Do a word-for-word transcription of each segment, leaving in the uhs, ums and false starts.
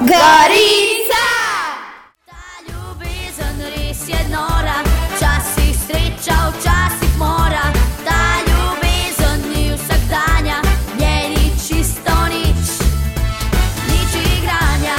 Gorica! Ta ljubezen res je nora, včasih sreča, včasih mora. Ta ljubezen ni vsakdanja, v njej ni čisto nič, nič igranja.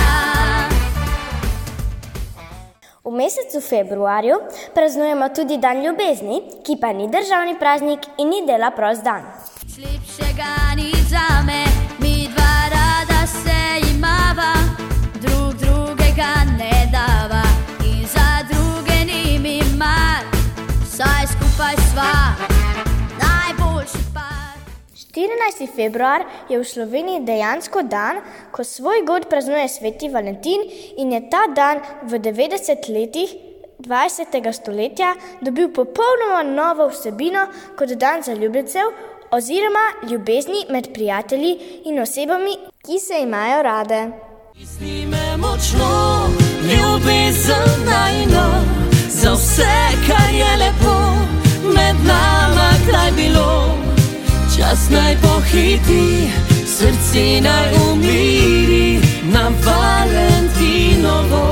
V mesecu februarju praznujemo tudi dan ljubezni, ki pa ni državni praznik in ni dela prost dan. Lepšega ni zame, mi dva rada se imava, drug drugega ne dava in za druge ni mi mar, saj skupaj sva najboljši par. štirinajsti februar je v Sloveniji dejansko dan, ko svoj god praznuje sveti Valentin in je ta dan v devetdesetih letih dvajsetega stoletja dobil popolnoma novo vsebino kot dan zaljubljencev oziroma ljubezni med prijatelji in osebami, ki se imajo rade. Stisni me močno, ljubezen najino, za vse, kar je lepo, med nama kraj bilo. Čas naj pohiti, srce naj umiri na Valentinovo.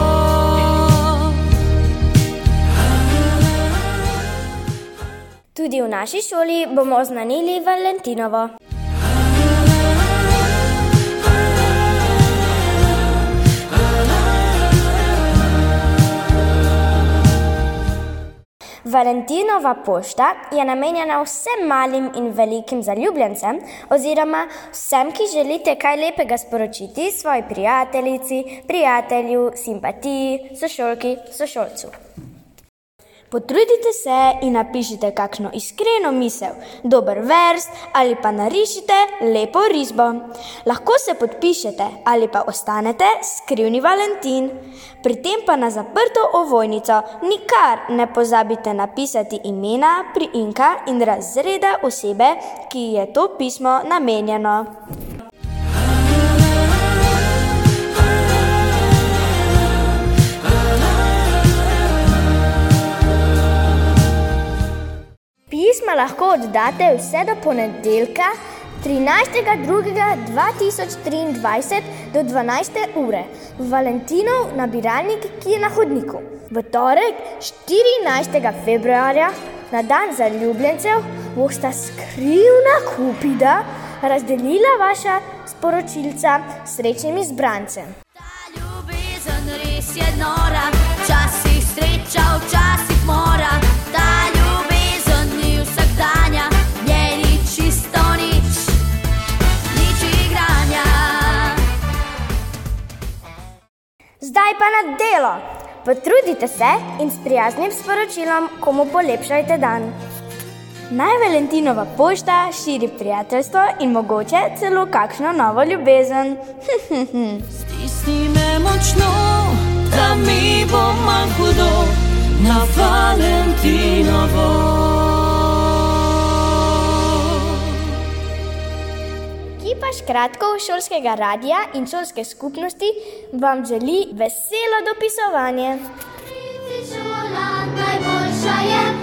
Tudi v naši šoli bomo oznanili Valentinovo. Valentinova pošta je namenjena vsem malim in velikim zaljubljencem oziroma vsem, ki želite kaj lepega sporočiti svoji prijateljici, prijatelju, simpatiji, sošolki, sošolcu. Potrudite se in napišite kakšno iskreno misel, dober vers ali pa narišite lepo risbo. Lahko se podpišete ali pa ostanete skrivni Valentin. Pri tem pa na zaprto ovojnico nikar ne pozabite napisati imena, priimka in razreda osebe, ki je to pismo namenjeno. Pisma lahko oddate vse do ponedeljka, trinajstega drugega dva tisoč triindvajset do dvanajste ure v Valentinov nabiralnik, ki je na hodniku. V torek, štirinajstega februarja, na dan zaljubljencev, bosta skrivna Kupida razdelila vaša sporočilca s srečnim izbrancem. Ta ljubezen res je nora, včasih sreča, včasih mora. Ta ljubezen ni vsakdanja, v njej ni čisto nič, nič igranja. Zdaj pa na delo! Potrudite se in s prijaznim sporočilom komu polepšajte dan. Naj Valentinova pošta širi prijateljstvo in mogoče celo kakšno novo ljubezen. Stisni me močno, da mi bo manj hudo na Valentinovo. Ekipa Škratkov šolskega radia in šolske skupnosti vam želi veselo dopisovanje. Šola najboljša je.